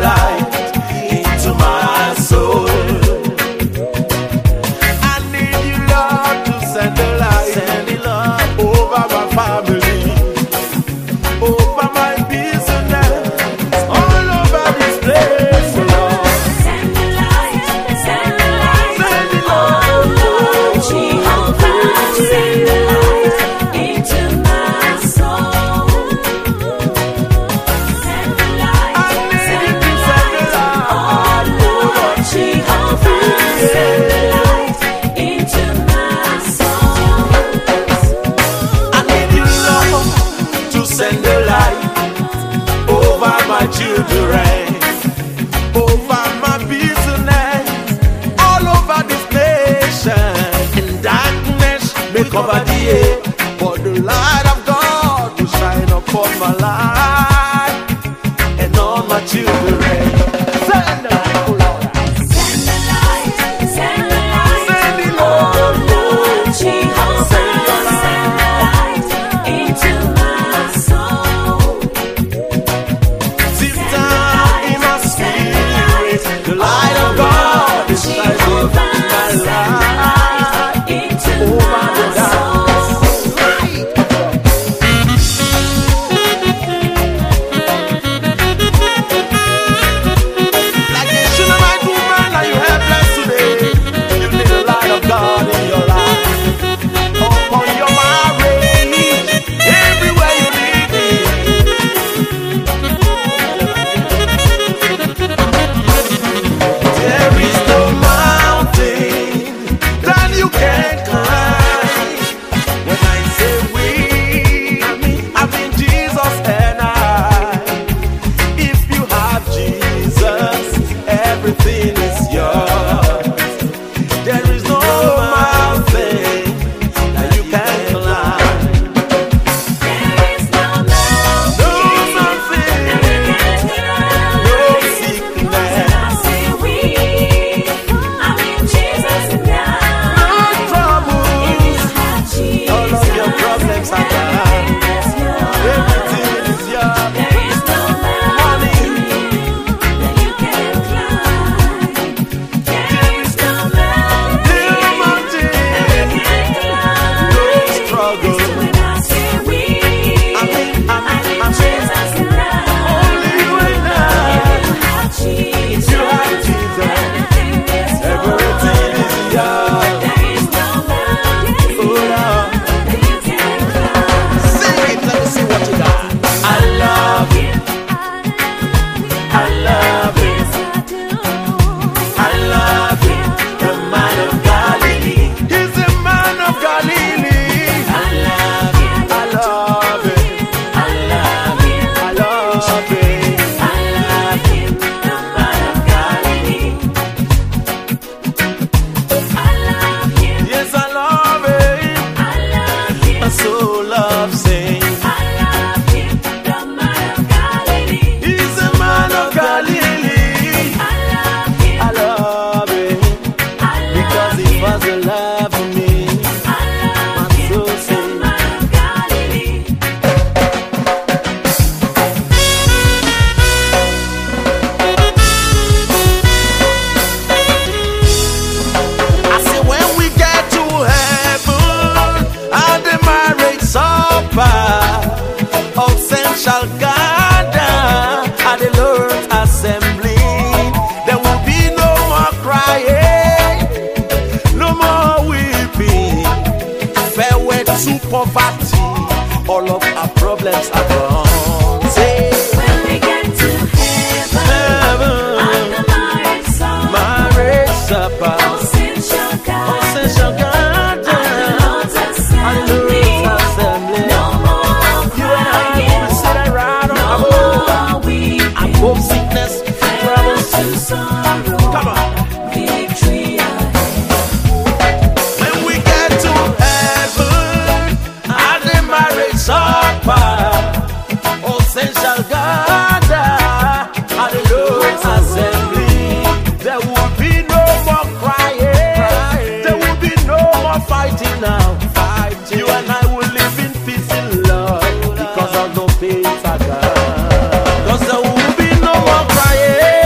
light into my soul. I need you, Lord, to send the light over my family, over my business, all over this place, Lord. Send the light, send the light, Send the oh Lord Jehovah, send the light into my soul. Send the light, send the light, oh Lord Jehovah, send the light into my soul. I need you, Lord, to send the light over my children, over my business, all over this nation. In darkness may cover the air, but the light of God will shine upon my life and on my children. Send the light, oh Lord. Send the light, send the light, Send the oh Lord. Lord Jehovah, send the light into my soul. Deep down in my spirit, the light of God is shining in my life Into over my the soul. Like a Shunammite woman, are you helpless today? You need the light of God in your life. Upon your marriage, everywhere you need it. There is no mountain that you can't climb. When I say we, I mean Jesus and I. If you have Jesus, everything is yours. There is no mountain that you can't climb. There is no mountain No mountain, no sickness, I say we, I mean Jesus and no I. trouble. If you have Jesus, All of your problems are gone. Everything is yours. there is no mountain that you can climb. There is no mountain No mountain, you can climb. no struggle. When I say we, I mean Jesus and I. only you and I. Jesus, You have Jesus. everything is Everything is yours. There is no mountain Oh Lord, that you can climb. sing it. Let me see what you got. I love you. I love you. I love you. The man of Galilee. He's the man of Galilee. I love you. I love you. I love you. I love you. I love you, the man of Galilee. I love you. Yes, I love him. I love you. My soul loves him. I love you, the man of Galilee. He's the man of Galilee. I love you. I love him I because love he you. was the love for me. I love My you, soul the sings. man of Galilee. I say when we get to heaven at the marriage supper, all saints shall gather at the Lord's assembly. There will be no more crying, no more weeping. Farewell to poverty, all of our problems are gone. Say, When we get to heaven, at the marriage supper, marriage supper, all sins shall all gather saints shall gather. at the Lord's assembly. Assembly. No more You and I will crying, sit around no above, more weeping. above sickness, Farewell troubles. to sorrow, Come on. victory ahead. When we get to heaven at the marriage supper, all saints shall gather at the Lord's assembly. There will be no more crying. There will be no more fighting now. You and I will live in peace and love because of no pains are gone. 'Cause there will be no more crying.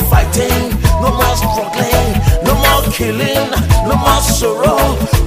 fighting, no more struggling, no more killing, no more sorrow.